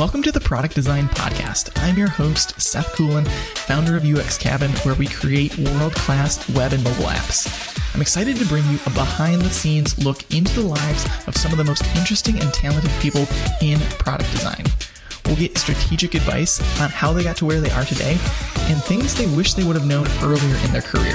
Welcome to the Product Design Podcast. I'm your host, Seth Coolin, founder of UX Cabin, where we create world-class web and mobile apps. I'm excited to bring you a behind-the-scenes look into the lives of some of the most interesting and talented people in product design. We'll get strategic advice on how they got to where they are today and things they wish they would have known earlier in their career.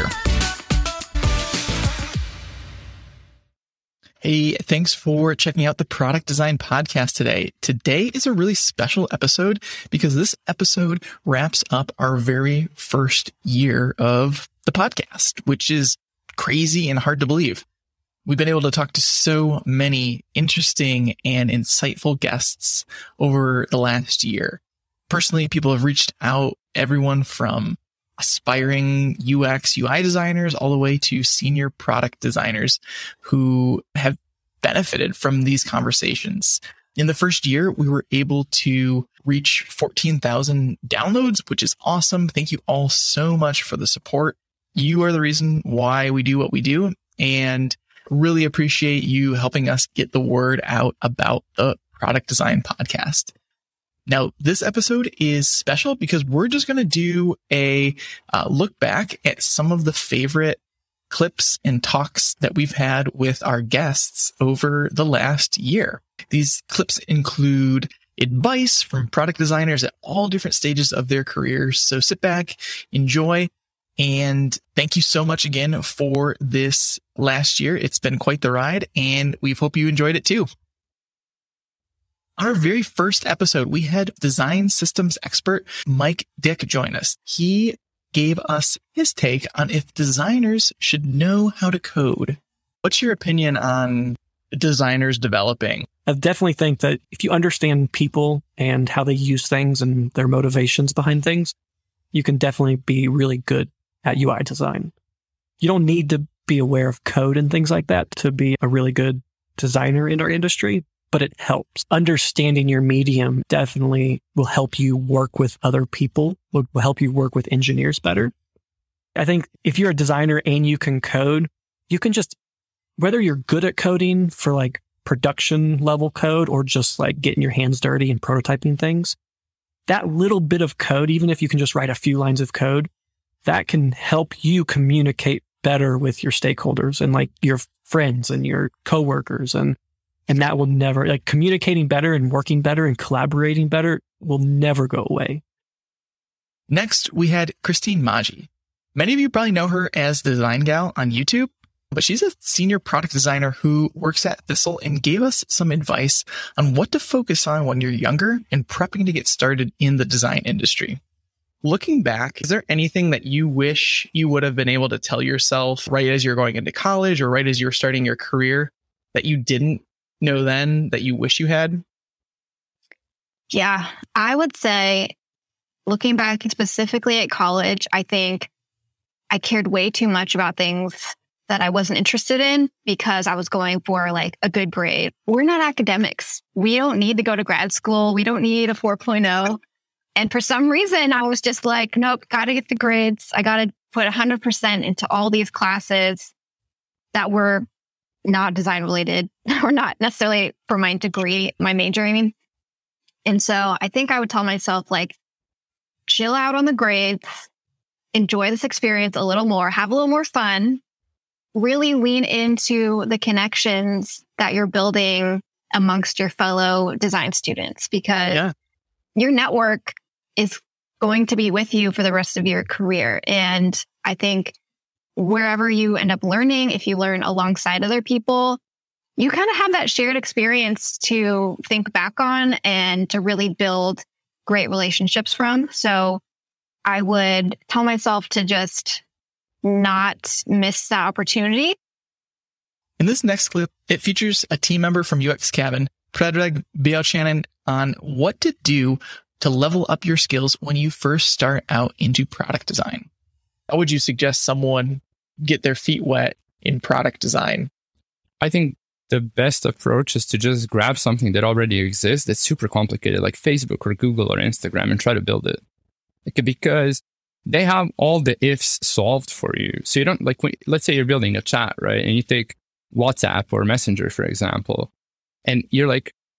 Hey, thanks for checking out the Product Design Podcast today. Today is a really special episode because this episode wraps up our very first year of the podcast, which is crazy and hard to believe. We've been able to talk to so many interesting and insightful guests over the last year. Personally, people have reached out, everyone from aspiring UX, UI designers all the way to senior product designers who have benefited from these conversations. In the first year, we were able to reach 14,000 downloads, which is awesome. Thank you all so much for the support. You are the reason why we do what we do, and really appreciate you helping us get the word out about the Product Design Podcast. Now, this episode is special because we're just going to do a look back at some of the favorite clips and talks that we've had with our guests over the last year. These clips include advice from product designers at all different stages of their careers. So sit back, enjoy, and thank you so much again for this last year. It's been quite the ride, and we hope you enjoyed it too. Our very first episode, we had design systems expert Mike Dick join us. He gave us his take on if designers should know how to code. What's your opinion on designers developing? I definitely think that if you understand people and how they use things and their motivations behind things, you can definitely be really good at UI design. You don't need to be aware of code and things like that to be a really good designer in our industry, but it helps. Understanding your medium definitely will help you work with other people, will help you work with engineers better. I think if you're a designer and you can code, you can just, whether you're good at coding for like production level code or just like getting your hands dirty and prototyping things, that little bit of code, even if you can just write a few lines of code, that can help you communicate better with your stakeholders and like your friends and your coworkers. And that will never, like communicating better and working better and collaborating better will never go away. Next, we had Christine Maggi. Many of you probably know her as the Design Gal on YouTube, but she's a senior product designer who works at Thistle and gave us some advice on what to focus on when you're younger and prepping to get started in the design industry. Looking back, is there anything that you wish you would have been able to tell yourself right as you're going into college or right as you're starting your career that you didn't know then that you wish you had? Yeah, I would say looking back specifically at college, I think I cared way too much about things that I wasn't interested in because I was going for like a good grade. We're not academics. We don't need to go to grad school. We don't need a 4.0. And for some reason, I was just like, nope, got to get the grades. I got to put 100% into all these classes that were not design related or not necessarily for my degree, my major, I mean. And so I think I would tell myself like, chill out on the grades, enjoy this experience a little more, have a little more fun, really lean into the connections that you're building amongst your fellow design students because your network is going to be with you for the rest of your career. And I think wherever you end up learning, if you learn alongside other people, you kind of have that shared experience to think back on and to really build great relationships from. So I would tell myself to just not miss that opportunity. In this next clip, it features a team member from UX Cabin, Predrag Bialchanin, on what to do to level up your skills when you first start out into product design. How would you suggest someone get their feet wet in product design? I think the best approach is to just grab something that already exists that's super complicated, like Facebook or Google or Instagram, and try to build it. Because they have all the ifs solved for you. So you don't, like, let's say you're building a chat, right? And you take WhatsApp or Messenger, for example, and you're like,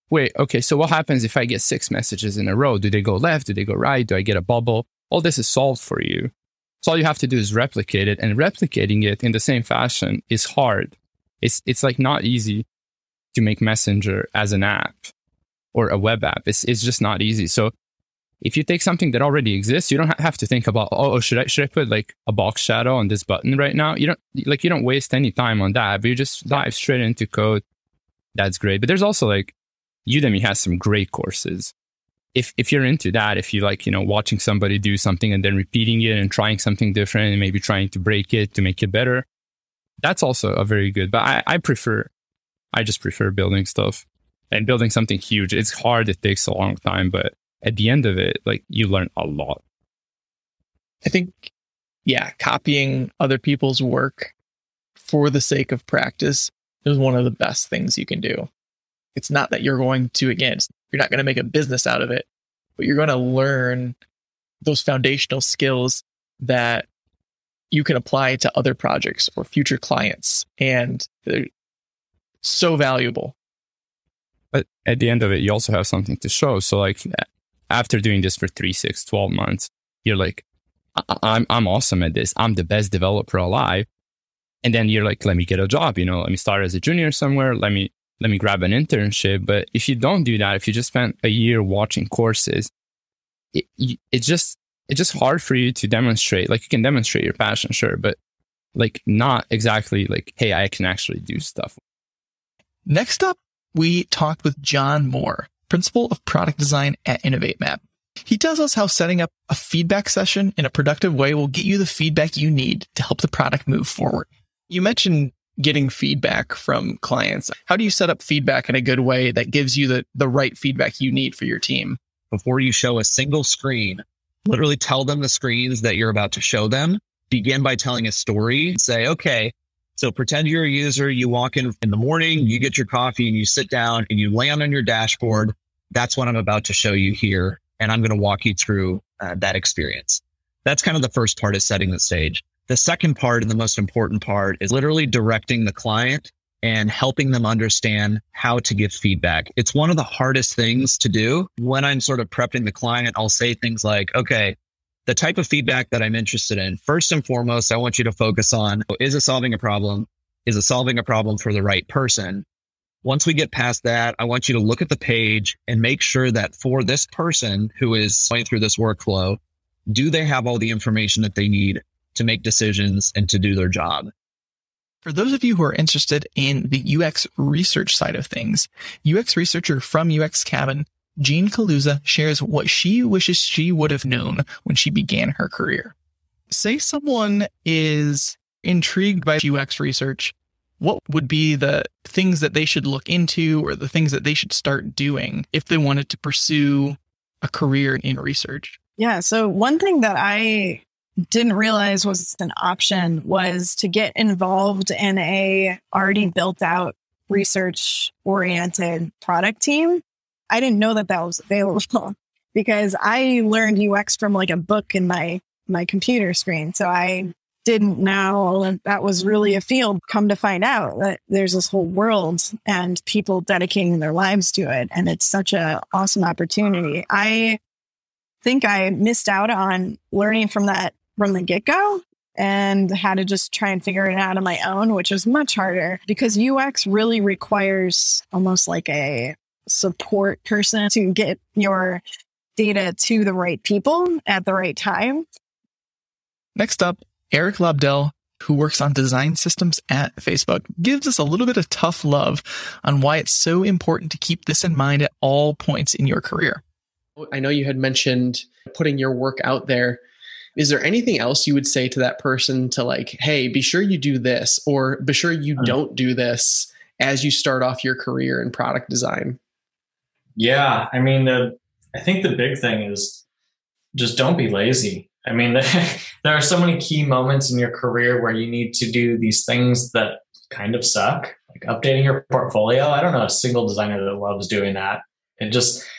wait, okay, so what happens if I get 6 messages in a row? Do they go left? Do they go right? Do I get a bubble? All this is solved for you. So all you have to do is replicate it, and replicating it in the same fashion is hard. It's like not easy to make Messenger as an app or a web app. It's just not easy. So if you take something that already exists, you don't have to think about, should I put like a box shadow on this button right now? You don't waste any time on that, but you just dive straight into code. That's great. But there's also like Udemy has some great courses. If you're into that, if you like, watching somebody do something and then repeating it and trying something different and maybe trying to break it to make it better, that's also a very good. But I just prefer building stuff and building something huge. It's hard. It takes a long time, but at the end of it, like you learn a lot. I think, copying other people's work for the sake of practice is one of the best things you can do. It's not that you're going to, you're not going to make a business out of it, but you're going to learn those foundational skills that you can apply to other projects or future clients. And they're so valuable. But at the end of it, you also have something to show. So like after doing this for 3, 6, 12 months, you're like, I'm awesome at this. I'm the best developer alive. And then you're like, let me get a job, let me start as a junior somewhere. Let me grab an internship. But if you don't do that, if you just spend a year watching courses, it's just hard for you to demonstrate. Like you can demonstrate your passion, sure, but like not exactly like, hey, I can actually do stuff. Next up, we talked with John Moore, principal of product design at InnovateMap. He tells us how setting up a feedback session in a productive way will get you the feedback you need to help the product move forward. You mentioned getting feedback from clients. How do you set up feedback in a good way that gives you the right feedback you need for your team? Before you show a single screen, literally tell them the screens that you're about to show them. Begin by telling a story. Say, okay, so pretend you're a user. You walk in the morning, you get your coffee and you sit down and you land on your dashboard. That's what I'm about to show you here. And I'm going to walk you through that experience. That's kind of the first part, is setting the stage. The second part, and the most important part, is literally directing the client and helping them understand how to give feedback. It's one of the hardest things to do. When I'm sort of prepping the client, I'll say things like, okay, the type of feedback that I'm interested in, first and foremost, I want you to focus on, is it solving a problem? Is it solving a problem for the right person? Once we get past that, I want you to look at the page and make sure that for this person who is going through this workflow, do they have all the information that they need to make decisions and to do their job? For those of you who are interested in the UX research side of things, UX researcher from UX Cabin, Jean Kaluza, shares what she wishes she would have known when she began her career. Say someone is intrigued by UX research, what would be the things that they should look into or the things that they should start doing if they wanted to pursue a career in research? Yeah. So one thing that I didn't realize was an option was to get involved in a already built out research oriented product team. I didn't know that was available because I learned UX from like a book in my computer screen. So I didn't know that was really a field. Come to find out that there's this whole world and people dedicating their lives to it. And it's such an awesome opportunity. I think I missed out on learning from that from the get-go and had to just try and figure it out on my own, which was much harder because UX really requires almost like a support person to get your data to the right people at the right time. Next up, Eric Lobdell, who works on design systems at Facebook, gives us a little bit of tough love on why it's so important to keep this in mind at all points in your career. I know you had mentioned putting your work out there. Is there anything else you would say to that person to like, hey, be sure you do this, or be sure you don't do this as you start off your career in product design? Yeah. I mean, I think the big thing is just don't be lazy. I mean, there are so many key moments in your career where you need to do these things that kind of suck, like updating your portfolio. I don't know a single designer that loves doing that. It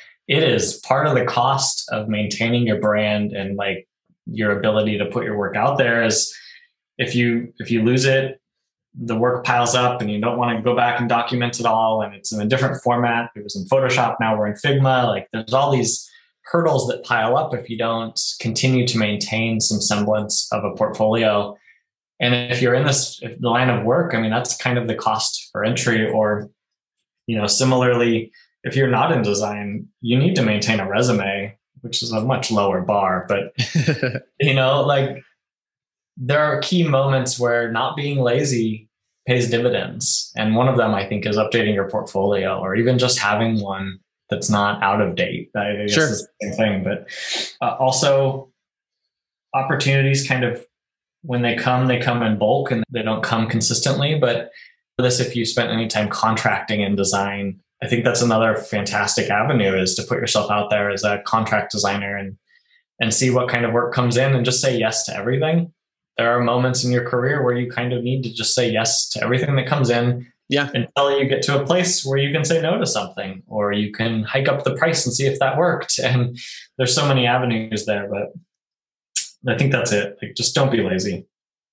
is part of the cost of maintaining your brand and like your ability to put your work out there. Is if you lose it, the work piles up and you don't want to go back and document it all, and it's in a different format. It was in Photoshop, now we're in Figma. Like there's all these hurdles that pile up if you don't continue to maintain some semblance of a portfolio. And if you're in the line of work, I mean, that's kind of the cost for entry. Or, similarly, if you're not in design, you need to maintain a resume, which is a much lower bar. But, like there are key moments where not being lazy pays dividends. And one of them, I think, is updating your portfolio, or even just having one that's not out of date. I guess Sure. it's the same thing. But also opportunities kind of, when they come in bulk and they don't come consistently. But this, if you spent any time contracting in design, I think that's another fantastic avenue, is to put yourself out there as a contract designer and see what kind of work comes in and just say yes to everything. There are moments in your career where you kind of need to just say yes to everything that comes in. Yeah. Until you get to a place where you can say no to something, or you can hike up the price and see if that worked. And there's so many avenues there, but I think that's it. Like, just don't be lazy.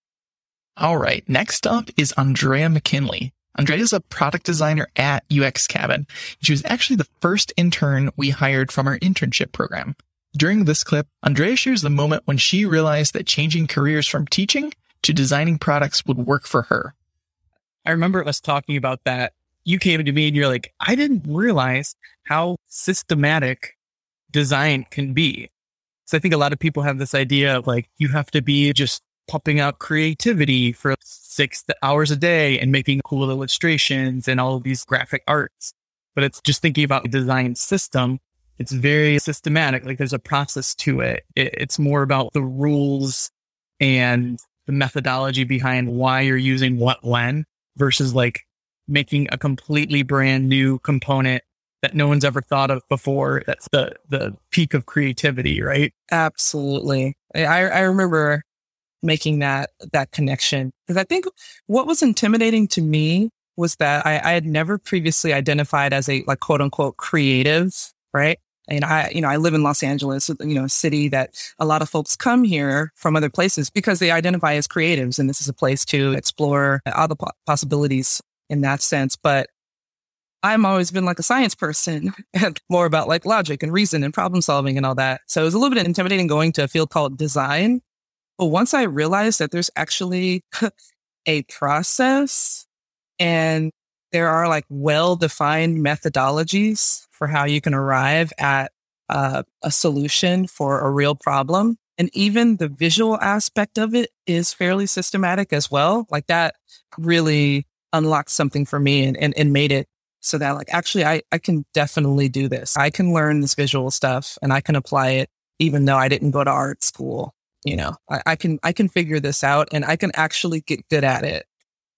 All right. Next up is Andrea McKinley. Andrea is a product designer at UX Cabin. She was actually the first intern we hired from our internship program. During this clip, Andrea shares the moment when she realized that changing careers from teaching to designing products would work for her. I remember us talking about that. You came to me and you're like, I didn't realize how systematic design can be. So I think a lot of people have this idea of like, you have to be just pumping out creativity for 6 hours a day and making cool illustrations and all of these graphic arts. But it's just thinking about the design system. It's very systematic. Like there's a process to it. It's more about the rules and the methodology behind why you're using what when, versus like making a completely brand new component that no one's ever thought of before. That's the peak of creativity, right? Absolutely. I remember making that connection, because I think what was intimidating to me was that I had never previously identified as a like quote unquote creative, right? And I live in Los Angeles, a city that a lot of folks come here from other places because they identify as creatives. And this is a place to explore other possibilities in that sense. But I'm always been like a science person and more about like logic and reason and problem solving and all that. So it was a little bit intimidating going to a field called design. But once I realized that there's actually a process and there are like well-defined methodologies for how you can arrive at a solution for a real problem. And even the visual aspect of it is fairly systematic as well. Like that really unlocked something for me and made it so that like, actually, I can definitely do this. I can learn this visual stuff and I can apply it even though I didn't go to art school. I can figure this out and I can actually get good at it.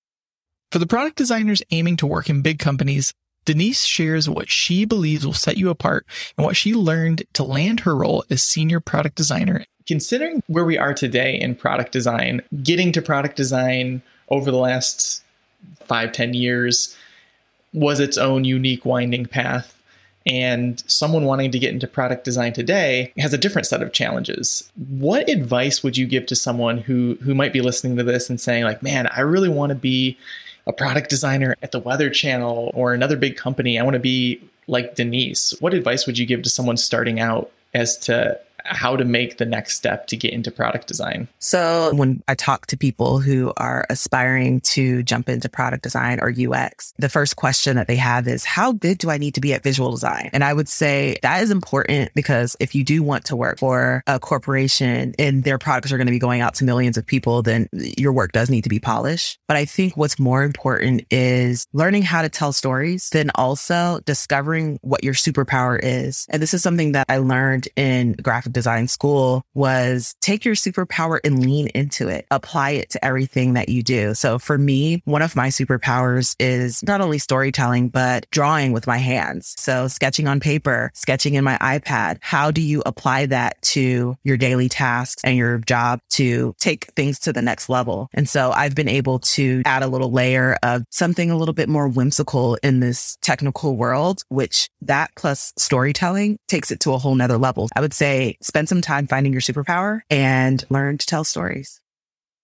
For the product designers aiming to work in big companies, Denise shares what she believes will set you apart and what she learned to land her role as senior product designer. Considering where we are today in product design, getting to product design over the last 5-10 years was its own unique winding path. And someone wanting to get into product design today has a different set of challenges. What advice would you give to someone who might be listening to this and saying like, man, I really want to be a product designer at the Weather Channel or another big company. I want to be like Denise. What advice would you give to someone starting out as to how to make the next step to get into product design? So when I talk to people who are aspiring to jump into product design or UX, the first question that they have is, how good do I need to be at visual design? And I would say that is important because if you do want to work for a corporation and their products are going to be going out to millions of people, then your work does need to be polished. But I think what's more important is learning how to tell stories, then also discovering what your superpower is. And this is something that I learned in graphic design school, was take your superpower and lean into it. Apply it to everything that you do. So for me, one of my superpowers is not only storytelling, but drawing with my hands. So sketching on paper, sketching in my iPad. How do you apply that to your daily tasks and your job to take things to the next level? And so I've been able to add a little layer of something a little bit more whimsical in this technical world, which that plus storytelling takes it to a whole nother level. I would say spend some time finding your superpower and learn to tell stories.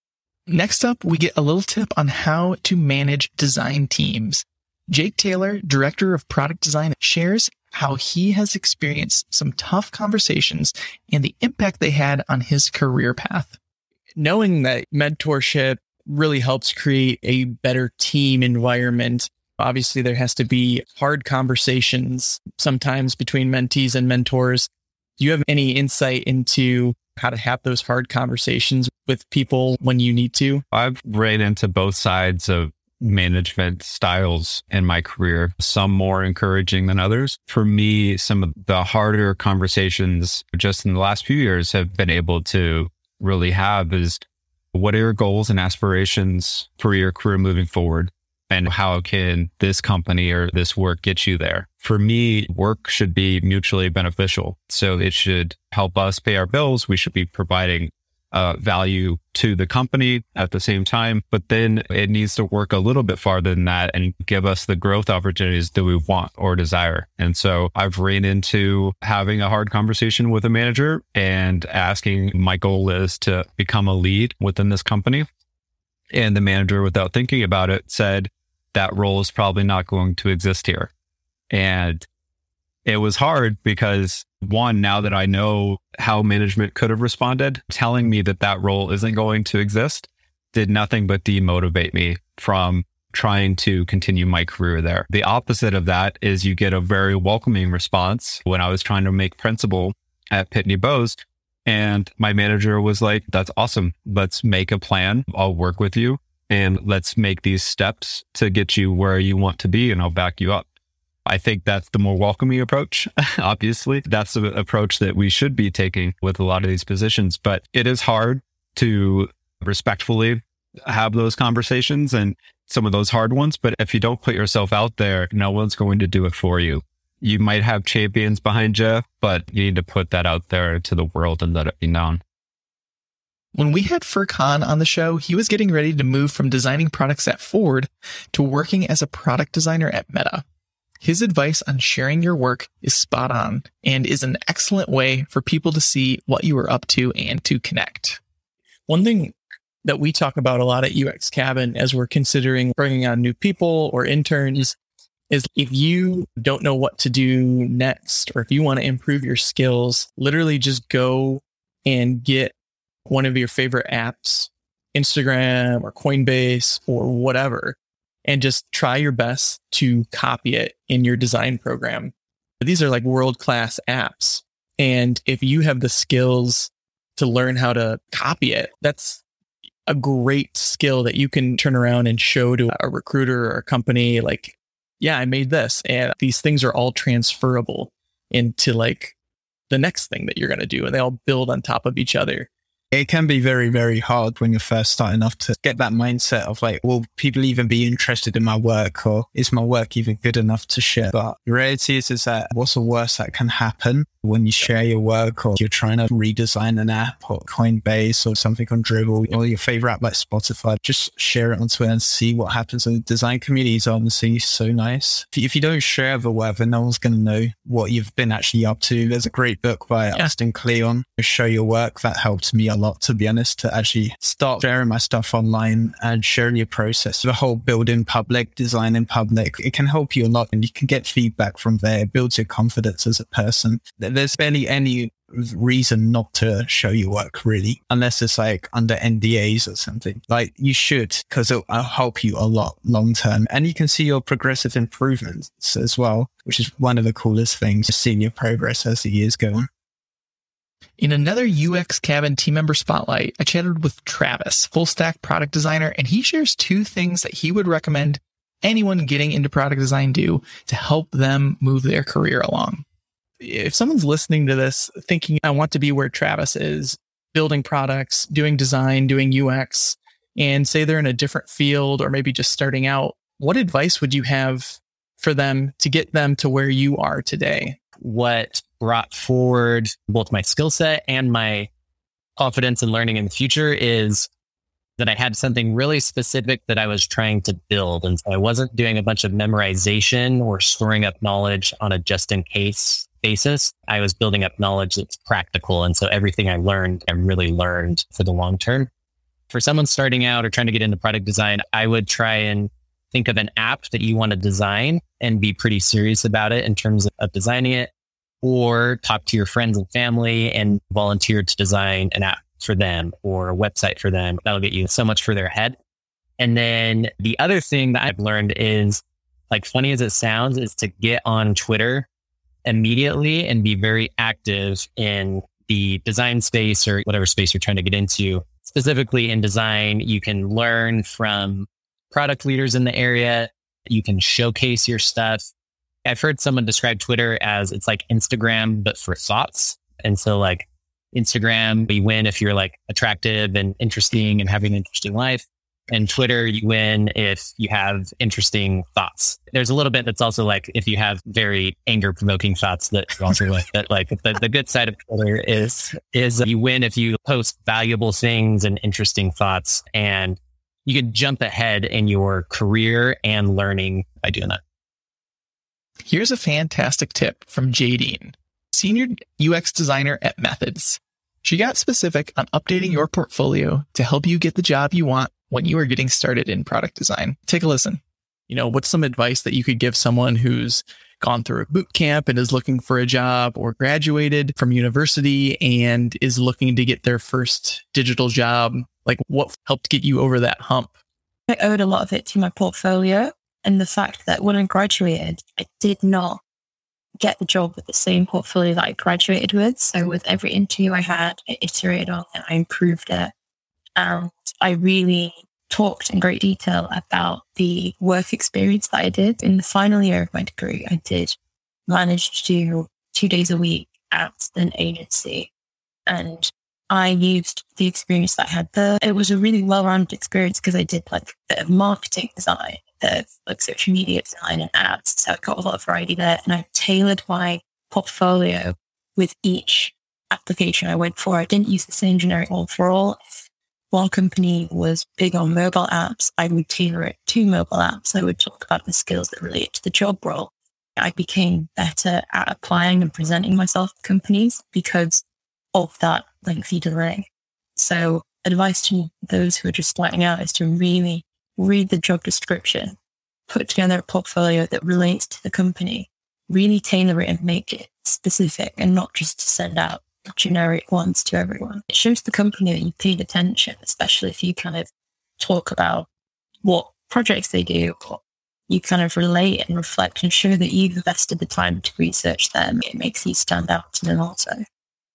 Next up, we get a little tip on how to manage design teams. Jake Taylor, Director of Product Design, shares how he has experienced some tough conversations and the impact they had on his career path. Knowing that mentorship really helps create a better team environment. Obviously, there has to be hard conversations sometimes between mentees and mentors. Do you have any insight into how to have those hard conversations with people when you need to? I've ran into both sides of management styles in my career, some more encouraging than others. For me, some of the harder conversations just in the last few years have been able to really have is, what are your goals and aspirations for your career moving forward? And how can this company or this work get you there? For me, work should be mutually beneficial. So it should help us pay our bills. We should be providing value to the company at the same time, but then it needs to work a little bit farther than that and give us the growth opportunities that we want or desire. And so I've ran into having a hard conversation with a manager and asking, my goal is to become a lead within this company. And the manager, without thinking about it, said that role is probably not going to exist here. And it was hard because, one, now that I know how management could have responded, telling me that that role isn't going to exist did nothing but demotivate me from trying to continue my career there. The opposite of that is you get a very welcoming response. When I was trying to make principal at Pitney Bowes, and my manager was like, that's awesome. Let's make a plan. I'll work with you and let's make these steps to get you where you want to be, and I'll back you up. I think that's the more welcoming approach. Obviously, that's the approach that we should be taking with a lot of these positions, but it is hard to respectfully have those conversations and some of those hard ones. But if you don't put yourself out there, no one's going to do it for you. You might have champions behind you, but you need to put that out there to the world and let it be known. When we had Furkan on the show, he was getting ready to move from designing products at Ford to working as a product designer at Meta. His advice on sharing your work is spot on and is an excellent way for people to see what you are up to and to connect. One thing that we talk about a lot at UX Cabin as we're considering bringing on new people or interns is, if you don't know what to do next, or if you want to improve your skills, literally just go and get one of your favorite apps, Instagram or Coinbase or whatever, and just try your best to copy it in your design program. These are like world-class apps. And if you have the skills to learn how to copy it, that's a great skill that you can turn around and show to a recruiter or a company like, yeah, I made this. And these things are all transferable into like the next thing that you're going to do. And they all build on top of each other. It can be very, very hard when you're first starting off to get that mindset of like, will people even be interested in my work, or is my work even good enough to share? But the reality is that what's the worst that can happen when you share your work, or you're trying to redesign an app or Coinbase or something on Dribbble or your favorite app like Spotify? Just share it on Twitter and see what happens. And the design community is honestly so nice. If you don't share the work, then no one's going to know what you've been actually up to. There's a great book by Austin Kleon, Show Your Work, that helped me a lot, to be honest, to actually start sharing my stuff online and sharing your process. The whole build in public, design in public, it can help you a lot, and you can get feedback from there. It builds your confidence as a person. There's barely any reason not to show your work, really, unless it's like under NDAs or something. Like, you should, because it'll help you a lot long term. And you can see your progressive improvements as well, which is one of the coolest things, just seeing your progress as the years go on. In another UX Cabin team member spotlight, I chatted with Travis, full stack product designer, and he shares 2 things that he would recommend anyone getting into product design do to help them move their career along. If someone's listening to this thinking, I want to be where Travis is, building products, doing design, doing UX, and say they're in a different field or maybe just starting out, what advice would you have for them to get them to where you are today? What brought forward both my skill set and my confidence in learning in the future is that I had something really specific that I was trying to build. And so I wasn't doing a bunch of memorization or storing up knowledge on a just in case basis. I was building up knowledge that's practical. And so everything I learned, I really learned for the long term. For someone starting out or trying to get into product design, I would try and think of an app that you want to design and be pretty serious about it in terms of designing it, or talk to your friends and family and volunteer to design an app for them or a website for them. That'll get you so much further ahead. And then the other thing that I've learned is, like, funny as it sounds, is to get on Twitter immediately and be very active in the design space or whatever space you're trying to get into. Specifically in design, you can learn from product leaders in the area. You can showcase your stuff. I've heard someone describe Twitter as it's like Instagram, but for thoughts. And so like Instagram, you win if you're like attractive and interesting and having an interesting life. And Twitter, you win if you have interesting thoughts. There's a little bit that's also like if you have very anger provoking thoughts that you also like. That like the good side of Twitter is you win if you post valuable things and interesting thoughts, and you can jump ahead in your career and learning by doing that. Here's a fantastic tip from Jadine, senior UX designer at Methods. She got specific on updating your portfolio to help you get the job you want when you are getting started in product design. Take a listen. What's some advice that you could give someone who's gone through a boot camp and is looking for a job, or graduated from university and is looking to get their first digital job? Like, what helped get you over that hump? I owed a lot of it to my portfolio and the fact that when I graduated, I did not get the job with the same portfolio that I graduated with. So with every interview I had, I iterated on it, I improved it. And I really talked in great detail about the work experience that I did. In the final year of my degree, I did manage to do 2 days a week at an agency. And I used the experience that I had there. It was a really well-rounded experience because I did like a bit of marketing design, a bit of like social media design and ads. So I got a lot of variety there. And I tailored my portfolio with each application I went for. I didn't use the same generic overall. If one company was big on mobile apps, I would tailor it to mobile apps. I would talk about the skills that relate to the job role. I became better at applying and presenting myself to companies because of that lengthy delay. So advice to those who are just starting out is to really read the job description, put together a portfolio that relates to the company, really tailor it and make it specific and not just to send out generic ones to everyone. It shows the company that you paid attention, especially if you kind of talk about what projects they do, or you kind of relate and reflect and show that you've invested the time to research them. It makes you stand out to them also.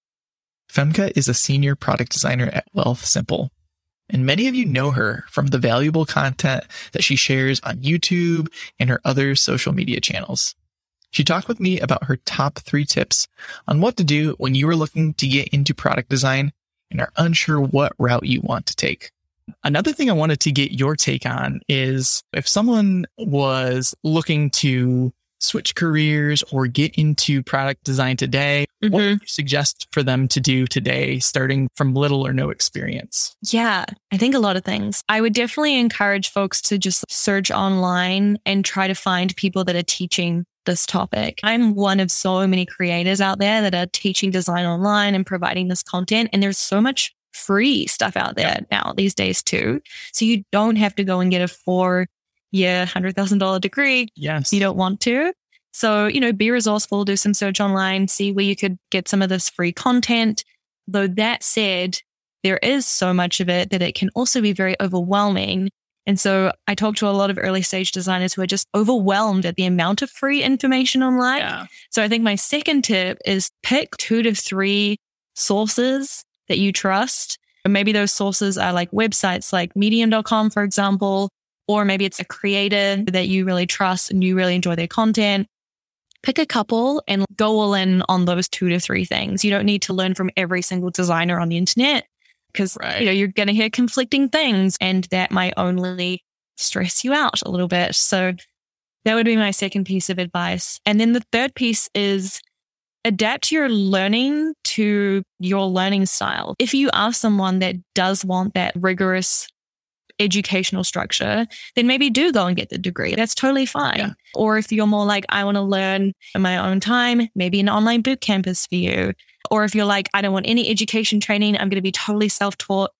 Femke is a senior product designer at Wealthsimple, and many of you know her from the valuable content that she shares on YouTube and her other social media channels. She talked with me about her top 3 tips on what to do when you are looking to get into product design and are unsure what route you want to take. Another thing I wanted to get your take on is if someone was looking to switch careers or get into product design today, what would you suggest for them to do today, starting from little or no experience? Yeah, I think a lot of things. I would definitely encourage folks to just search online and try to find people that are teaching this topic. I'm one of so many creators out there that are teaching design online and providing this content. And there's so much free stuff out there now these days too. So you don't have to go and get a 4-year, $100,000 degree. Yes. You don't want to. So, be resourceful, do some search online, see where you could get some of this free content. Though that said, there is so much of it that it can also be very overwhelming. And so I talk to a lot of early stage designers who are just overwhelmed at the amount of free information online. Yeah. So I think my second tip is pick 2 to 3 sources that you trust. And maybe those sources are like websites like medium.com, for example, or maybe it's a creator that you really trust and you really enjoy their content. Pick a couple and go all in on those 2 to 3 things. You don't need to learn from every single designer on the internet because you're going to hear conflicting things and that might only stress you out a little bit. So that would be my second piece of advice. And then the third piece is adapt your learning to your learning style. If you are someone that does want that rigorous educational structure, then maybe do go and get the degree. That's totally fine. Yeah. Or if you're more like, I want to learn in my own time, maybe an online boot camp is for you. Or if you're like, I don't want any education training, I'm going to be totally self-taught,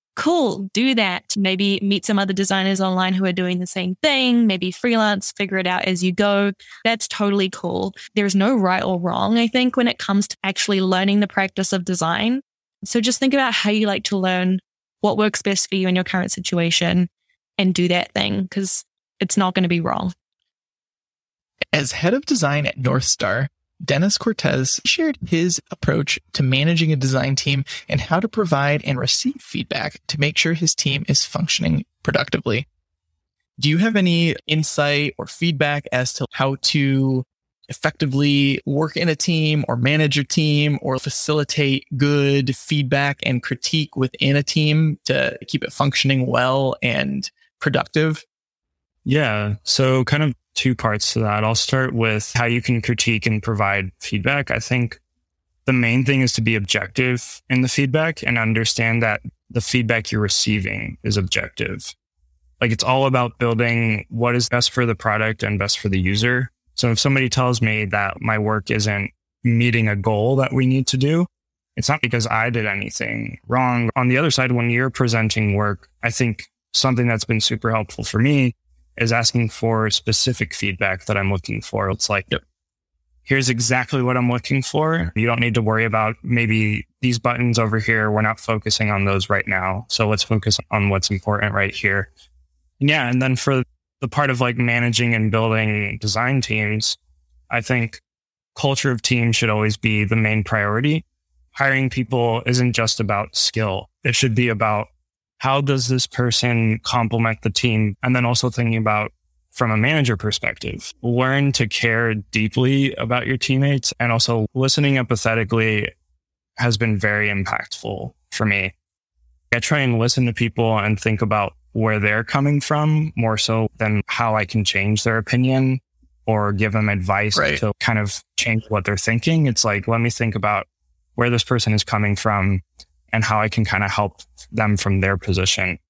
cool, do that. Maybe meet some other designers online who are doing the same thing, maybe freelance, figure it out as you go. That's totally cool. There's no right or wrong, I think, when it comes to actually learning the practice of design. So just think about how you like to learn, what works best for you in your current situation, and do that thing, because it's not going to be wrong. As head of design at North Star, Dennis Cortez shared his approach to managing a design team and how to provide and receive feedback to make sure his team is functioning productively. Do you have any insight or feedback as to how to effectively work in a team or manage a team or facilitate good feedback and critique within a team to keep it functioning well and productive? Yeah. So kind of two parts to that. I'll start with how you can critique and provide feedback. I think the main thing is to be objective in the feedback and understand that the feedback you're receiving is objective. Like, it's all about building what is best for the product and best for the user. So if somebody tells me that my work isn't meeting a goal that we need to do, it's not because I did anything wrong. On the other side, when you're presenting work, I think something that's been super helpful for me is asking for specific feedback that I'm looking for. It's like, here's exactly what I'm looking for. You don't need to worry about maybe these buttons over here. We're not focusing on those right now. So let's focus on what's important right here. Yeah. And then for the part of like managing and building design teams, I think culture of team should always be the main priority. Hiring people isn't just about skill. It should be about, how does this person complement the team? And then also thinking about, from a manager perspective, learn to care deeply about your teammates, and also listening empathetically has been very impactful for me. I try and listen to people and think about where they're coming from more so than how I can change their opinion or give them advice to kind of change what they're thinking. It's like, let me think about where this person is coming from and how I can kind of help them from their position.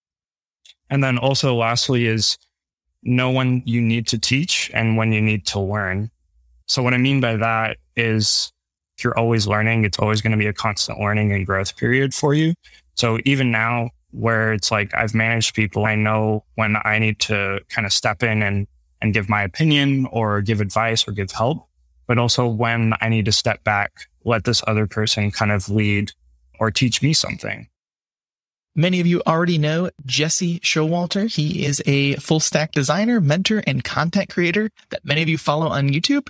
And then also lastly is know when you need to teach and when you need to learn. So what I mean by that is if you're always learning, it's always going to be a constant learning and growth period for you. So even now where it's like I've managed people, I know when I need to kind of step in and give my opinion or give advice or give help, but also when I need to step back, let this other person kind of lead or teach me something. Many of you already know Jesse Showalter. He is a full stack designer, mentor, and content creator that many of you follow on YouTube.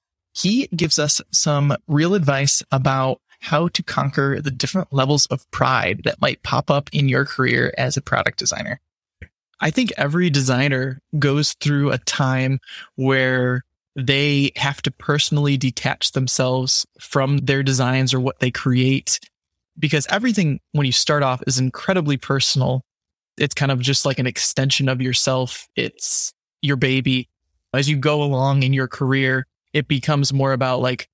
He gives us some real advice about how to conquer the different levels of pride that might pop up in your career as a product designer. I think every designer goes through a time where they have to personally detach themselves from their designs or what they create, because everything when you start off is incredibly personal. It's kind of just like an extension of yourself. It's your baby. As you go along in your career, it becomes more about like,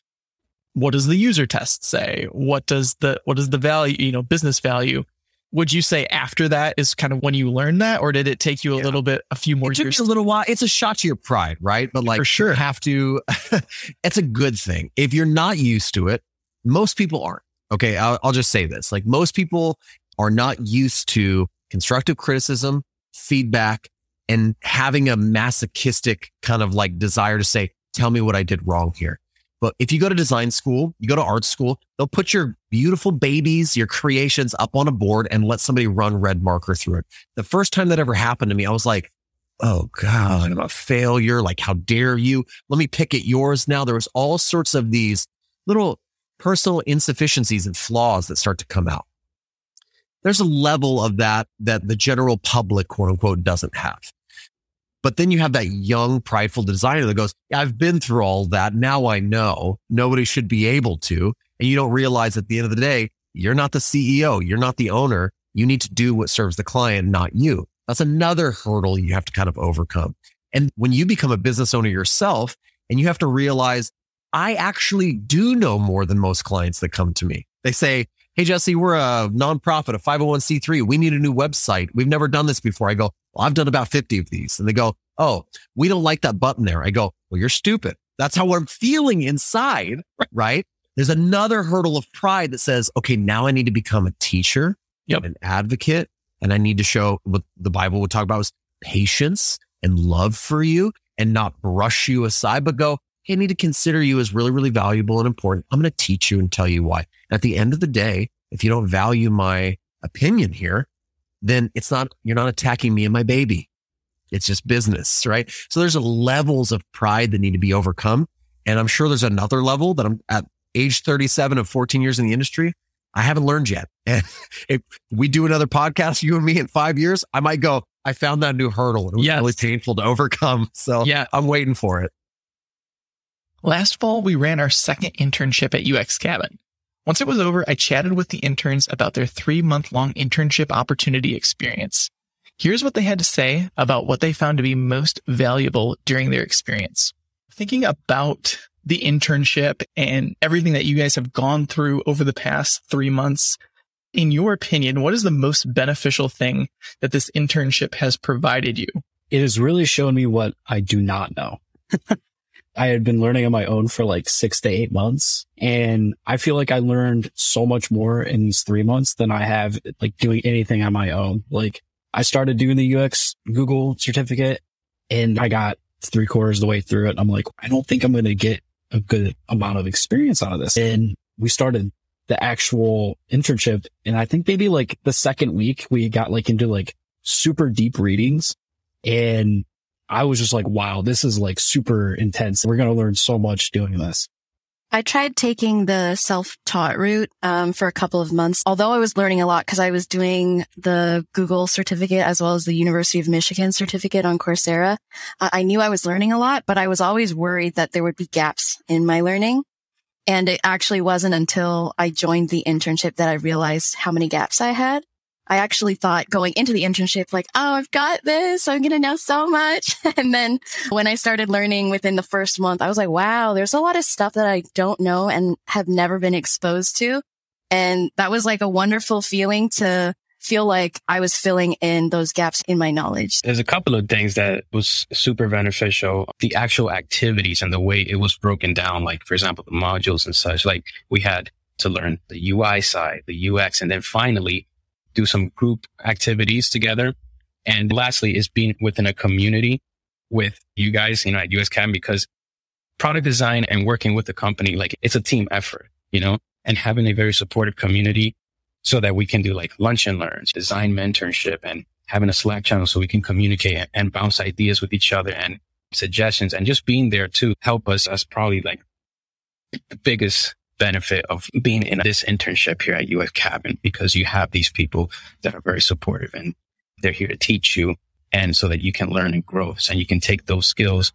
what does the user test say? What does the value, business value? Would you say after that is kind of when you learned that, or did it take you a few more years? It took me a little while. It's a shot to your pride, right? But like, for sure, you have to, it's a good thing. If you're not used to it, most people aren't. Okay. I'll just say this, like most people are not used to constructive criticism, feedback, and having a masochistic kind of like desire to say, tell me what I did wrong here. But if you go to design school, you go to art school, they'll put your beautiful babies, your creations up on a board and let somebody run red marker through it. The first time that ever happened to me, I was like, oh God, I'm a failure. Like, how dare you? Let me pick at yours now. There was all sorts of these little personal insufficiencies and flaws that start to come out. There's a level of that the general public, quote unquote, doesn't have. But then you have that young, prideful designer that goes, yeah, I've been through all that. Now I know nobody should be able to. And you don't realize at the end of the day, you're not the CEO. You're not the owner. You need to do what serves the client, not you. That's another hurdle you have to kind of overcome. And when you become a business owner yourself and you have to realize, I actually do know more than most clients that come to me. They say, hey, Jesse, we're a nonprofit, a 501c3. We need a new website. We've never done this before. I go, well, I've done about 50 of these. And they go, oh, we don't like that button there. I go, well, you're stupid. That's how I'm feeling inside, right? There's another hurdle of pride that says, okay, now I need to become a teacher. an advocate, and I need to show what the Bible would talk about was patience and love for you and not brush you aside, but go, hey, I need to consider you as really, really valuable and important. I'm going to teach you and tell you why. At the end of the day, if you don't value my opinion here, then you're not attacking me and my baby. It's just business, right? So there's levels of pride that need to be overcome. And I'm sure there's another level that I'm at age 37 of 14 years in the industry. I haven't learned yet. And if we do another podcast, you and me in 5 years, I might go, I found that new hurdle. It was really painful to overcome. So I'm waiting for it. Last fall, we ran our second internship at UX Cabin. Once it was over, I chatted with the interns about their 3-month-long internship opportunity experience. Here's what they had to say about what they found to be most valuable during their experience. Thinking about the internship and everything that you guys have gone through over the past 3 months, in your opinion, what is the most beneficial thing that this internship has provided you? It has really shown me what I do not know. I had been learning on my own for like 6 to 8 months. And I feel like I learned so much more in these 3 months than I have like doing anything on my own. Like I started doing the UX Google certificate and I got 3/4 of the way through it. I'm like, I don't think I'm going to get a good amount of experience out of this. And we started the actual internship. And I think maybe like the second week we got like into like super deep readings. And I was just like, wow, this is like super intense. We're going to learn so much doing this. I tried taking the self-taught route for a couple of months, although I was learning a lot because I was doing the Google certificate as well as the University of Michigan certificate on Coursera. I knew I was learning a lot, but I was always worried that there would be gaps in my learning. And it actually wasn't until I joined the internship that I realized how many gaps I had. I actually thought going into the internship, like, oh, I've got this. I'm going to know so much. And then when I started learning within the first month, I was like, wow, there's a lot of stuff that I don't know and have never been exposed to. And that was like a wonderful feeling to feel like I was filling in those gaps in my knowledge. There's a couple of things that was super beneficial. The actual activities and the way it was broken down, like, for example, the modules and such, like we had to learn the UI side, the UX, and then finally do some group activities together. And lastly is being within a community with you guys, at UX Cabin, because product design and working with the company, like it's a team effort, and having a very supportive community so that we can do like lunch and learns, design mentorship, and having a Slack channel so we can communicate and bounce ideas with each other and suggestions, and just being there to help us. That's probably like the biggest benefit of being in this internship here at UX Cabin, because you have these people that are very supportive and they're here to teach you, and so that you can learn and grow, so you can take those skills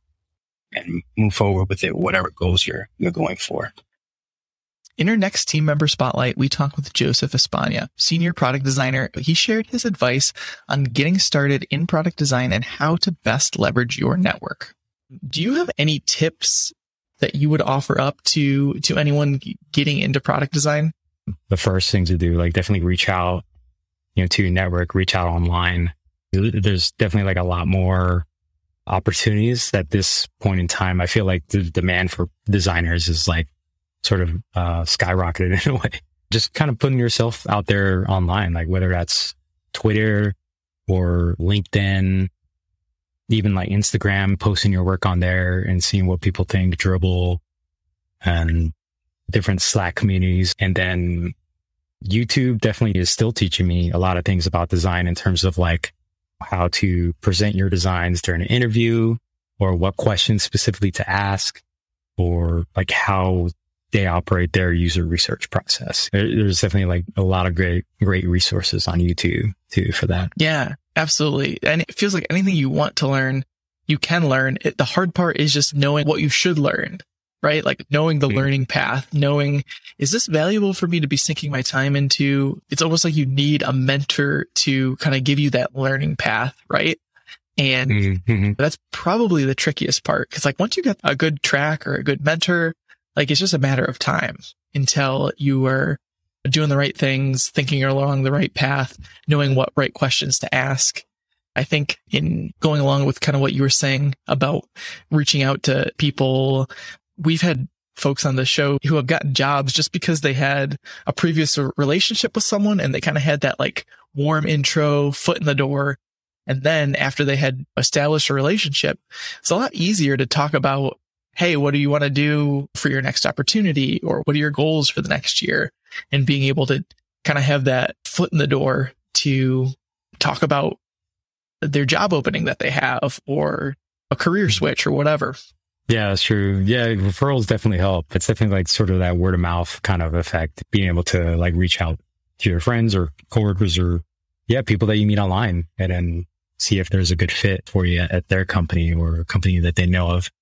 and move forward with it, whatever goals you're going for. In our next team member spotlight, we talked with Joseph Espana, senior product designer. He shared his advice on getting started in product design and how to best leverage your network. Do you have any tips that you would offer up to anyone getting into product design? The first thing to do, like definitely reach out, to your network, reach out online. There's definitely like a lot more opportunities at this point in time. I feel like the demand for designers is like sort of skyrocketed in a way. Just kind of putting yourself out there online, like whether that's Twitter or LinkedIn, even like Instagram, posting your work on there and seeing what people think, Dribbble and different Slack communities. And then YouTube definitely is still teaching me a lot of things about design in terms of like how to present your designs during an interview, or what questions specifically to ask, or like how they operate their user research process. There's definitely like a lot of great resources on YouTube too for that. Yeah, absolutely. And it feels like anything you want to learn, you can learn. The hard part is just knowing what you should learn, right? Like knowing the learning path, knowing, is this valuable for me to be sinking my time into? It's almost like you need a mentor to kind of give you that learning path, right? And that's probably the trickiest part. Cause like once you get a good track or a good mentor, like it's just a matter of time until you are doing the right things, thinking you're along the right path, knowing what right questions to ask. I think in going along with kind of what you were saying about reaching out to people, we've had folks on the show who have gotten jobs just because they had a previous relationship with someone and they kind of had that like warm intro, foot in the door. And then after they had established a relationship, it's a lot easier to talk about, hey, what do you want to do for your next opportunity? Or what are your goals for the next year? And being able to kind of have that foot in the door to talk about their job opening that they have or a career switch or whatever. Yeah, that's true. Yeah, referrals definitely help. It's definitely like sort of that word of mouth kind of effect, being able to like reach out to your friends or coworkers or people that you meet online and then see if there's a good fit for you at their company or a company that they know of.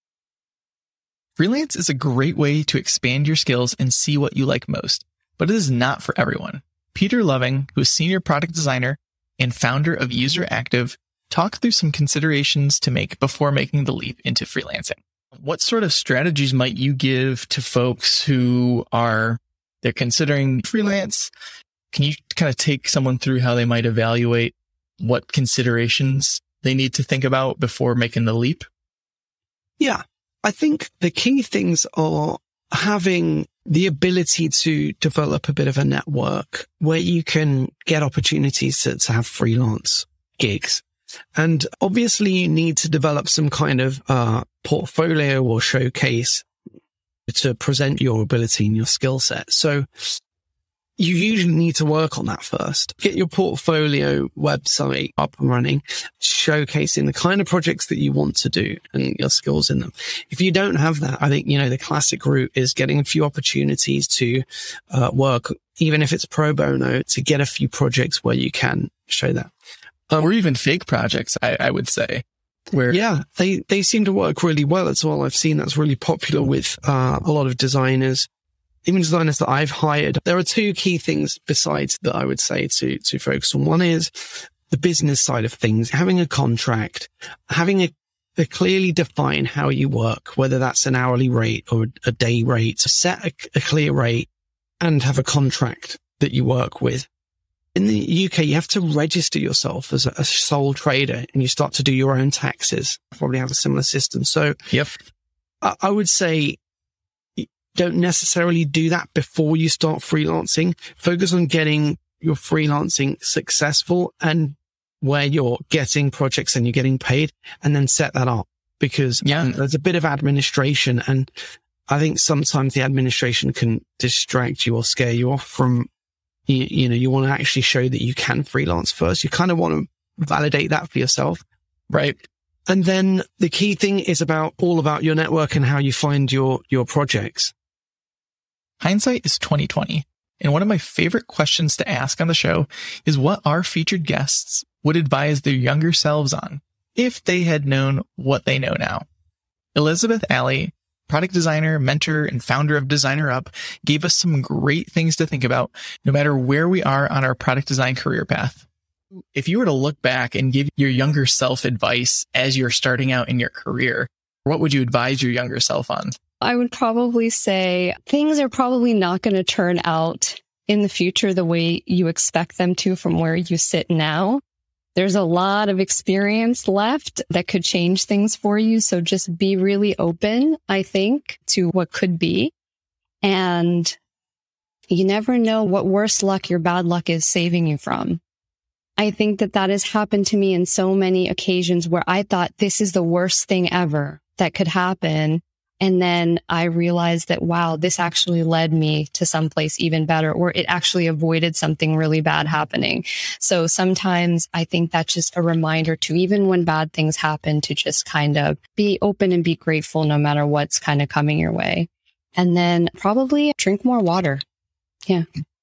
Freelance is a great way to expand your skills and see what you like most, but it is not for everyone. Peter Loving, who is senior product designer and founder of UserActive, talked through some considerations to make before making the leap into freelancing. What sort of strategies might you give to folks who they're considering freelance? Can you kind of take someone through how they might evaluate what considerations they need to think about before making the leap? Yeah, I think the key things are having the ability to develop a bit of a network where you can get opportunities to have freelance gigs. And obviously you need to develop some kind of portfolio or showcase to present your ability and your skill set. So you usually need to work on that first. Get your portfolio website up and running, showcasing the kind of projects that you want to do and your skills in them. If you don't have that, I think, the classic route is getting a few opportunities to work, even if it's pro bono, to get a few projects where you can show that. Or even fake projects, I would say. They seem to work really well as well. I've seen that's really popular with a lot of designers. Even designers that I've hired. There are two key things besides that I would say to focus on. One is the business side of things, having a contract, having a clearly define how you work, whether that's an hourly rate or a day rate, set a clear rate and have a contract that you work with. In the UK, you have to register yourself as a sole trader and you start to do your own taxes. Probably have a similar system. So I would say, don't necessarily do that before you start freelancing. Focus on getting your freelancing successful and where you're getting projects and you're getting paid, and then set that up because there's a bit of administration. And I think sometimes the administration can distract you or scare you off from, you want to actually show that you can freelance first. You kind of want to validate that for yourself. Right. And then the key thing is all about your network and how you find your projects. Hindsight is 2020. And one of my favorite questions to ask on the show is what our featured guests would advise their younger selves on if they had known what they know now. Elizabeth Alley, product designer, mentor, and founder of Designer Up, gave us some great things to think about no matter where we are on our product design career path. If you were to look back and give your younger self advice as you're starting out in your career, what would you advise your younger self on? I would probably say things are probably not going to turn out in the future the way you expect them to from where you sit now. There's a lot of experience left that could change things for you. So just be really open, I think, to what could be. And you never know what worse luck your bad luck is saving you from. I think that has happened to me in so many occasions where I thought this is the worst thing ever that could happen. And then I realized that, wow, this actually led me to someplace even better, or it actually avoided something really bad happening. So sometimes I think that's just a reminder to, even when bad things happen, to just kind of be open and be grateful no matter what's kind of coming your way. And then probably drink more water. Yeah.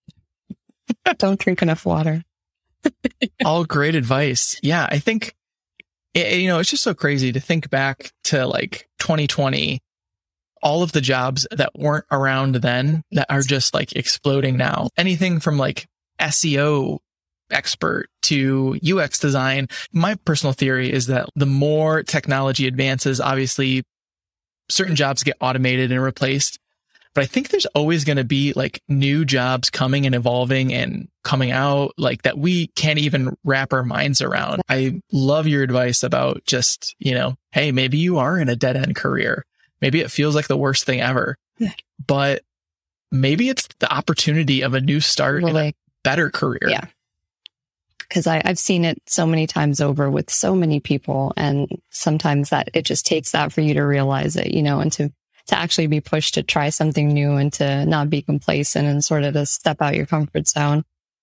Don't drink enough water. All great advice. Yeah. I think, it's just so crazy to think back to like 2020. All of the jobs that weren't around then that are just like exploding now. Anything from like SEO expert to UX design. My personal theory is that the more technology advances, obviously certain jobs get automated and replaced. But I think there's always going to be like new jobs coming and evolving and coming out like that we can't even wrap our minds around. I love your advice about just, hey, maybe you are in a dead end career. Maybe it feels like the worst thing ever. but maybe it's the opportunity of a new start in a better career. Yeah. Because I've seen it so many times over with so many people. And sometimes that it just takes that for you to realize it, and to actually be pushed to try something new and to not be complacent and sort of to step out your comfort zone.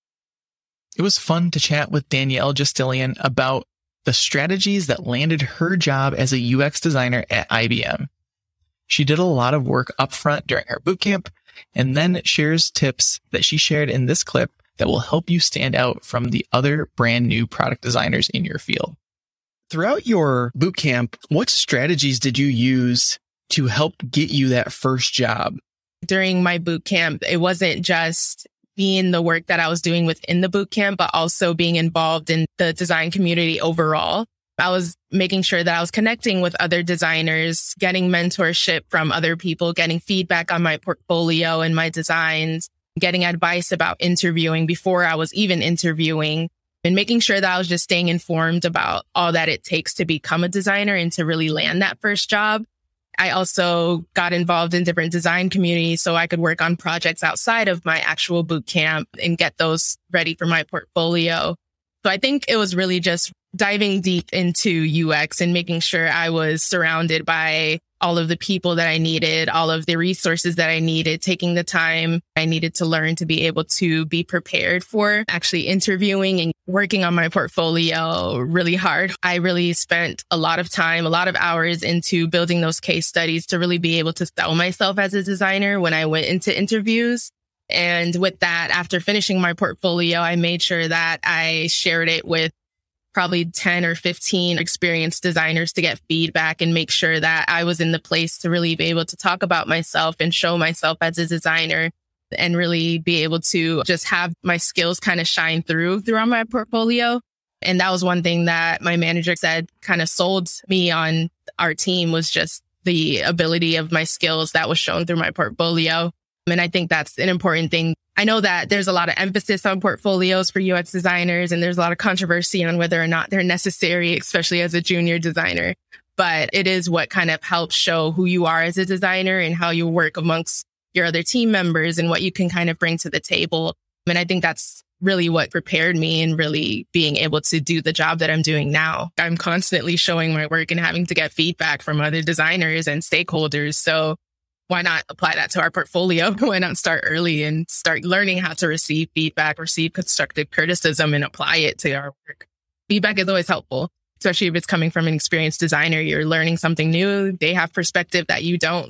It was fun to chat with Danielle Justilian about the strategies that landed her job as a UX designer at IBM. She did a lot of work upfront during her bootcamp and then shares tips that she shared in this clip that will help you stand out from the other brand new product designers in your field. Throughout your bootcamp, what strategies did you use to help get you that first job? During my bootcamp, it wasn't just being the work that I was doing within the bootcamp, but also being involved in the design community overall. I was making sure that I was connecting with other designers, getting mentorship from other people, getting feedback on my portfolio and my designs, getting advice about interviewing before I was even interviewing, and making sure that I was just staying informed about all that it takes to become a designer and to really land that first job. I also got involved in different design communities so I could work on projects outside of my actual boot camp and get those ready for my portfolio. So I think it was really just diving deep into UX and making sure I was surrounded by all of the people that I needed, all of the resources that I needed, taking the time I needed to learn to be able to be prepared for actually interviewing and working on my portfolio really hard. I really spent a lot of time, a lot of hours into building those case studies to really be able to sell myself as a designer when I went into interviews. And with that, after finishing my portfolio, I made sure that I shared it with probably 10 or 15 experienced designers to get feedback and make sure that I was in the place to really be able to talk about myself and show myself as a designer and really be able to just have my skills kind of shine throughout my portfolio. And that was one thing that my manager said kind of sold me on our team, was just the ability of my skills that was shown through my portfolio. And I think that's an important thing. I know that there's a lot of emphasis on portfolios for UX designers, and there's a lot of controversy on whether or not they're necessary, especially as a junior designer. But it is what kind of helps show who you are as a designer and how you work amongst your other team members and what you can kind of bring to the table. And I think that's really what prepared me in really being able to do the job that I'm doing now. I'm constantly showing my work and having to get feedback from other designers and stakeholders. So why not apply that to our portfolio? Why not start early and start learning how to receive feedback, receive constructive criticism, and apply it to our work? Feedback is always helpful, especially if it's coming from an experienced designer. You're learning something new. They have perspective that you don't.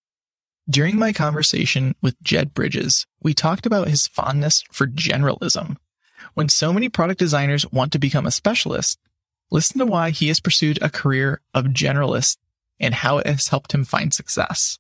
During my conversation with Jed Bridges, we talked about his fondness for generalism. When so many product designers want to become a specialist, listen to why he has pursued a career of generalist and how it has helped him find success.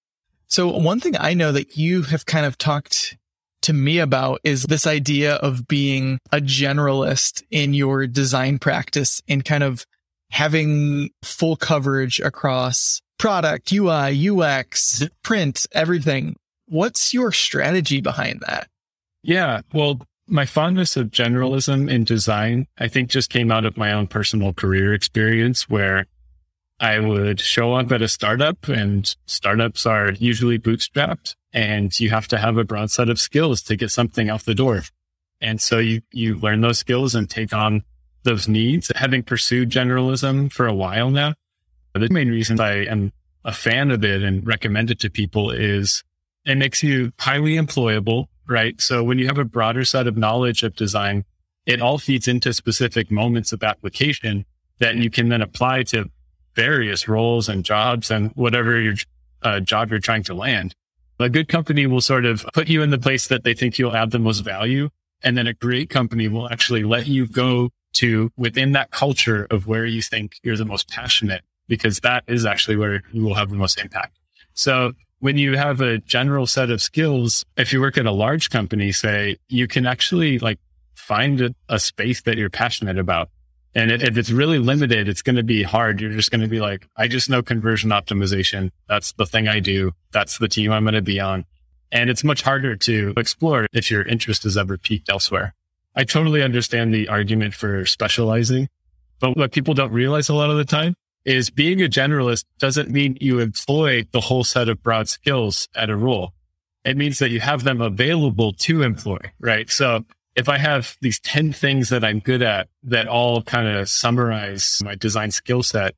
So one thing I know that you have kind of talked to me about is this idea of being a generalist in your design practice and kind of having full coverage across product, UI, UX, print, everything. What's your strategy behind that? Yeah, well, my fondness of generalism in design, I think, just came out of my own personal career experience, where I would show up at a startup, and startups are usually bootstrapped, and you have to have a broad set of skills to get something out the door. And so you learn those skills and take on those needs. Having pursued generalism for a while now, the main reason I am a fan of it and recommend it to people is it makes you highly employable, right? So when you have a broader set of knowledge of design, it all feeds into specific moments of application that you can then apply to various roles and jobs and whatever your job you're trying to land. A good company will sort of put you in the place that they think you'll add the most value. And then a great company will actually let you go to within that culture of where you think you're the most passionate, because that is actually where you will have the most impact. So when you have a general set of skills, if you work at a large company, say, you can actually find a space that you're passionate about. And if it's really limited, it's going to be hard. You're just going to be like, I just know conversion optimization. That's the thing I do. That's the team I'm going to be on. And it's much harder to explore if your interest is ever peaked elsewhere. I totally understand the argument for specializing, but what people don't realize a lot of the time is being a generalist doesn't mean you employ the whole set of broad skills at a role. It means that you have them available to employ, right? So if I have these 10 things that I'm good at that all kind of summarize my design skill set,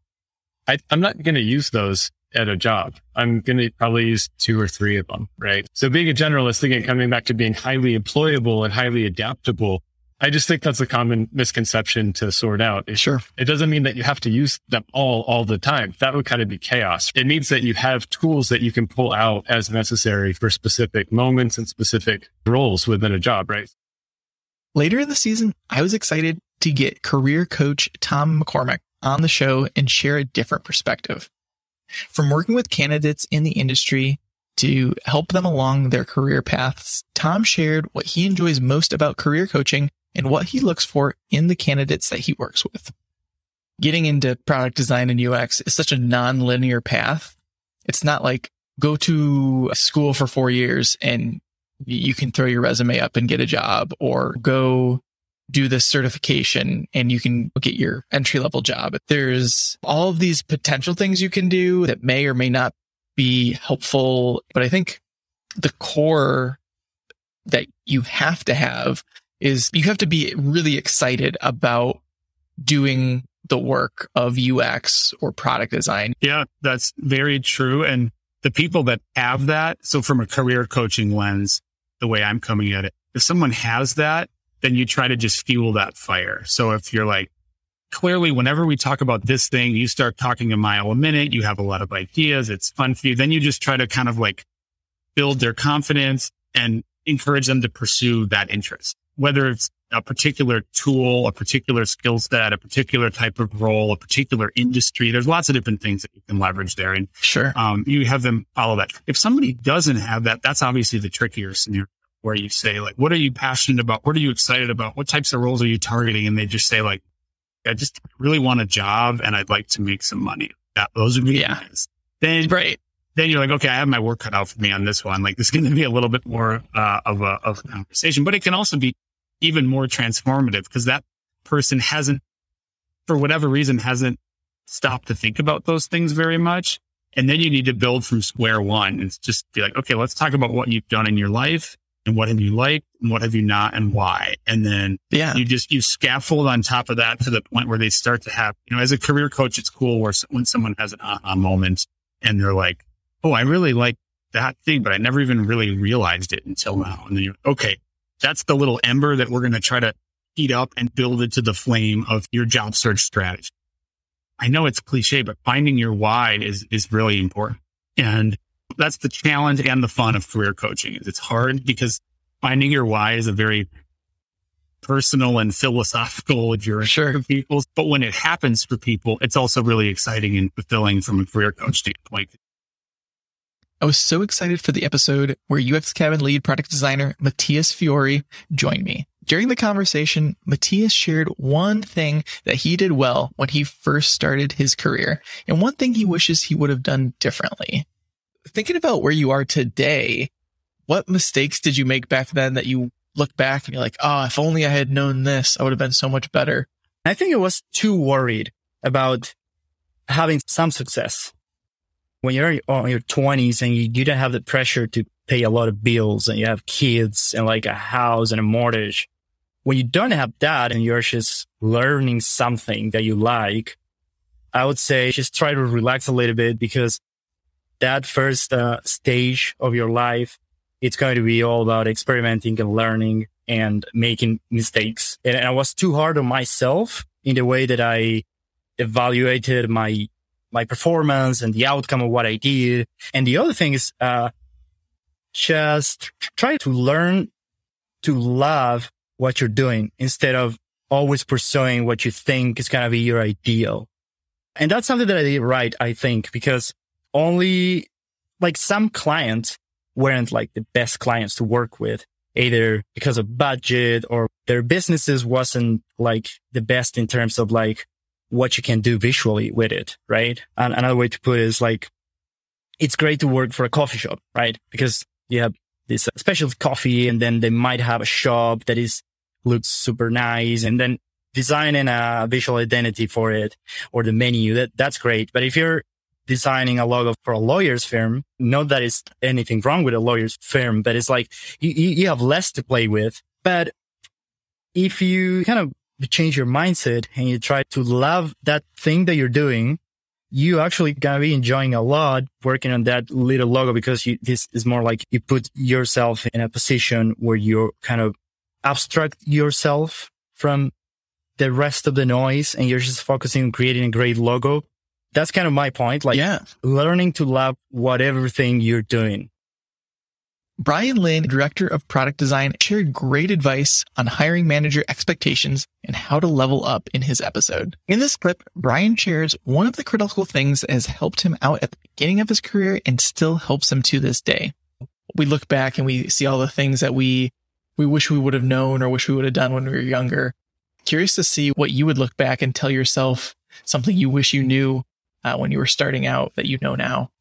I'm not going to use those at a job. I'm going to probably use 2 or 3 of them, right? So being a generalist, again, coming back to being highly employable and highly adaptable, I just think that's a common misconception to sort out. Sure. It doesn't mean that you have to use them all the time. That would kind of be chaos. It means that you have tools that you can pull out as necessary for specific moments and specific roles within a job, right? Later in the season, I was excited to get career coach Tom McCormick on the show and share a different perspective. From working with candidates in the industry to help them along their career paths, Tom shared what he enjoys most about career coaching and what he looks for in the candidates that he works with. Getting into product design and UX is such a non-linear path. It's not like go to school for 4 years and you can throw your resume up and get a job, or go do this certification and you can get your entry-level job. There's all of these potential things you can do that may or may not be helpful. But I think the core that you have to have is you have to be really excited about doing the work of UX or product design. Yeah, that's very true. And the people that have that, so from a career coaching lens, the way I'm coming at it, if someone has that, then you try to just fuel that fire. So if you're like, clearly, whenever we talk about this thing, you start talking a mile a minute, you have a lot of ideas, it's fun for you. Then you just try to kind of like build their confidence and encourage them to pursue that interest, whether it's a particular tool, a particular skill set, a particular type of role, a particular industry. There's lots of different things that you can leverage there. And sure, you have them follow that. If somebody doesn't have that, that's obviously the trickier scenario, where you say like, what are you passionate about? What are you excited about? What types of roles are you targeting? And they just say like, I just really want a job and I'd like to make some money. Those are good things. Then you're like, okay, I have my work cut out for me on this one. Like, this is going to be a little bit more of a conversation, but it can also be even more transformative because that person hasn't, for whatever reason, hasn't stopped to think about those things very much. And then you need to build from square one and just be like, okay, let's talk about what you've done in your life and what have you liked and what have you not and why. And then you scaffold on top of that to the point where they start to have, as a career coach, it's cool when someone has an aha moment and they're like, oh, I really like that thing, but I never even really realized it until now. And then you're okay, that's the little ember that we're going to try to heat up and build it to the flame of your job search strategy. I know it's cliche, but finding your why is really important. And that's the challenge and the fun of career coaching. It's hard because finding your why is a very personal and philosophical journey for people. But when it happens for people, it's also really exciting and fulfilling from a career coach standpoint. I was so excited for the episode where UX Cabin lead product designer Matthias Fiore joined me. During the conversation, Matthias shared one thing that he did well when he first started his career and one thing he wishes he would have done differently. Thinking about where you are today, what mistakes did you make back then that you look back and you're like, oh, if only I had known this, I would have been so much better? I think I was too worried about having some success. When you're in your 20s and you don't have the pressure to pay a lot of bills and you have kids and like a house and a mortgage, when you don't have that and you're just learning something that you like, I would say just try to relax a little bit, because that first stage of your life, it's going to be all about experimenting and learning and making mistakes. And I was too hard on myself in the way that I evaluated my performance and the outcome of what I did. And the other thing is, just try to learn to love what you're doing instead of always pursuing what you think is going to be your ideal. And that's something that I did right, I think, because only like some clients weren't like the best clients to work with, either because of budget or their businesses wasn't like the best in terms of like what you can do visually with it, right? And another way to put it is like, it's great to work for a coffee shop, right? Because you have this special coffee and then they might have a shop that looks super nice. And then designing a visual identity for it or the menu, that's great. But if you're designing a logo for a lawyer's firm, not that it's anything wrong with a lawyer's firm, but it's like you have less to play with. But if you kind of change your mindset and you try to love that thing that you're doing, you actually gonna be enjoying a lot working on that little logo, because this is more like you put yourself in a position where you kind of abstract yourself from the rest of the noise and you're just focusing on creating a great logo. That's kind of my point. Like, learning to love whatever thing you're doing. Brian Lynn, Director of Product Design, shared great advice on hiring manager expectations and how to level up in his episode. In this clip, Brian shares one of the critical things that has helped him out at the beginning of his career and still helps him to this day. We look back and we see all the things that we wish we would have known or wish we would have done when we were younger. Curious to see what you would look back and tell yourself something you wish you knew when you were starting out that you know now.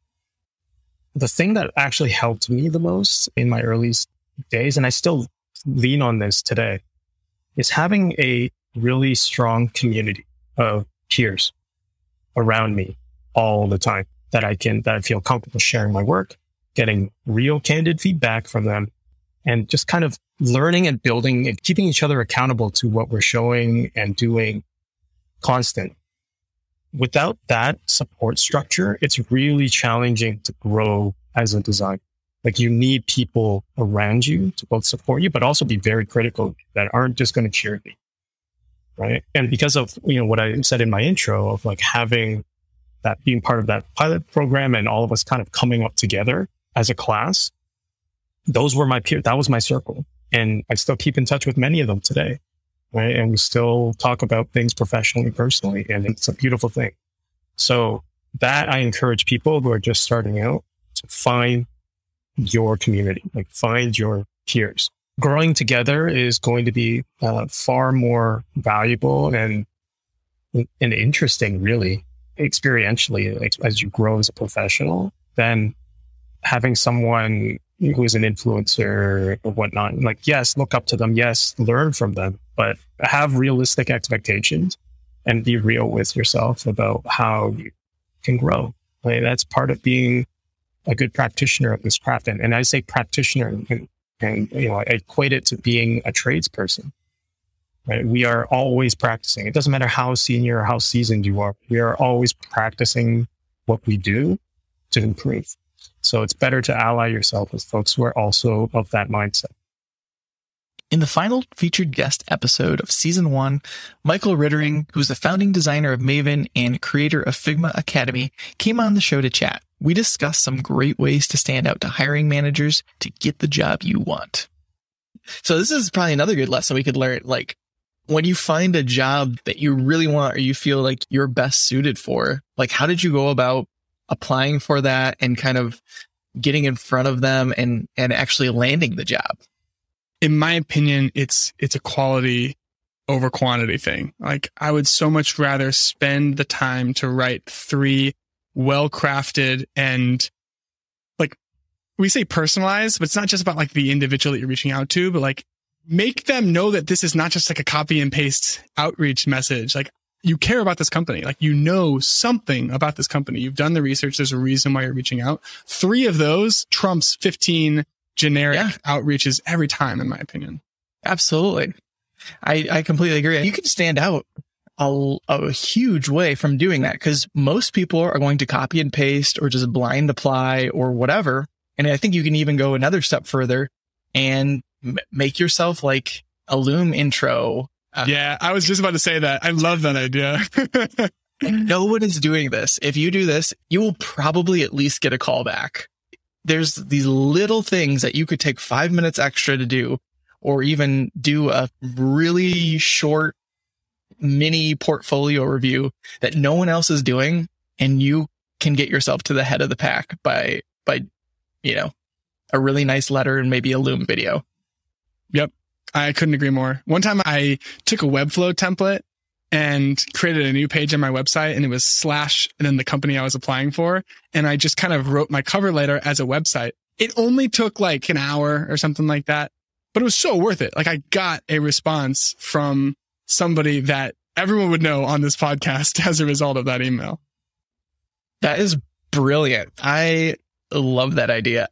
The thing that actually helped me the most in my early days, and I still lean on this today, is having a really strong community of peers around me all the time that I feel comfortable sharing my work, getting real candid feedback from them, and just kind of learning and building and keeping each other accountable to what we're showing and doing constant. Without that support structure, it's really challenging to grow as a designer. Like, you need people around you to both support you, but also be very critical that aren't just going to cheer you. Right. And because of, what I said in my intro of like having that, being part of that pilot program and all of us kind of coming up together as a class, those were my peers. That was my circle. And I still keep in touch with many of them today. Right. And we still talk about things professionally, personally, and it's a beautiful thing. So that I encourage people who are just starting out to find your community, like find your peers. Growing together is going to be far more valuable and interesting, really, experientially, as you grow as a professional, than having someone who is an influencer or whatnot. Like, yes, look up to them. Yes, learn from them, but have realistic expectations and be real with yourself about how you can grow. Like, that's part of being a good practitioner of this craft. And I say practitioner and I equate it to being a tradesperson, right? We are always practicing. It doesn't matter how senior or how seasoned you are. We are always practicing what we do to improve. So it's better to ally yourself with folks who are also of that mindset. In the final featured guest episode of Season 1, Michael Rittering, who's the founding designer of Maven and creator of Figma Academy, came on the show to chat. We discussed some great ways to stand out to hiring managers to get the job you want. So this is probably another good lesson we could learn. Like, when you find a job that you really want or you feel like you're best suited for, like, how did you go about applying for that and kind of getting in front of them and actually landing the job? In my opinion, it's a quality over quantity thing. Like, I would so much rather spend the time to write 3 well-crafted and, like, we say personalized, but it's not just about like the individual that you're reaching out to, but like make them know that this is not just like a copy and paste outreach message. Like, you care about this company. Like, you know something about this company. You've done the research. There's a reason why you're reaching out. 3 of those trumps 15 generic outreaches every time, in my opinion. Absolutely. I completely agree. You can stand out a huge way from doing that, because most people are going to copy and paste or just blind apply or whatever. And I think you can even go another step further and make yourself like a Loom intro. Yeah, I was just about to say that. I love that idea. No one is doing this. If you do this, you will probably at least get a call back. There's these little things that you could take 5 minutes extra to do, or even do a really short mini portfolio review that no one else is doing. And you can get yourself to the head of the pack by, a really nice letter and maybe a Loom video. Yep. I couldn't agree more. One time I took a Webflow template and created a new page on my website, and it was / and then the company I was applying for. And I just kind of wrote my cover letter as a website. It only took like an hour or something like that, but it was so worth it. Like, I got a response from somebody that everyone would know on this podcast as a result of that email. That is brilliant. I love that idea.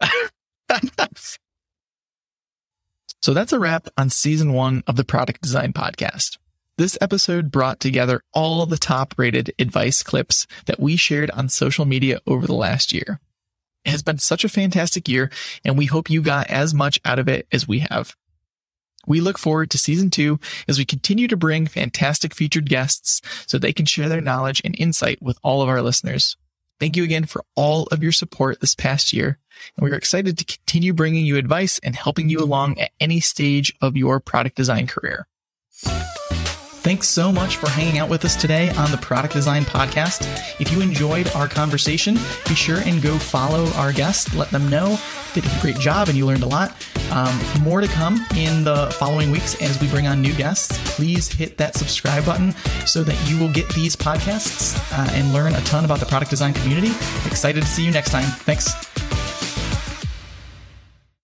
So that's a wrap on season 1 of the Product Design Podcast. This episode brought together all of the top rated advice clips that we shared on social media over the last year. It has been such a fantastic year, and we hope you got as much out of it as we have. We look forward to season 2 as we continue to bring fantastic featured guests so they can share their knowledge and insight with all of our listeners. Thank you again for all of your support this past year, and we're excited to continue bringing you advice and helping you along at any stage of your product design career. Thanks so much for hanging out with us today on the Product Design Podcast. If you enjoyed our conversation, be sure and go follow our guests. Let them know they did a great job and you learned a lot. More to come in the following weeks as we bring on new guests. Please hit that subscribe button so that you will get these podcasts and learn a ton about the product design community. Excited to see you next time. Thanks.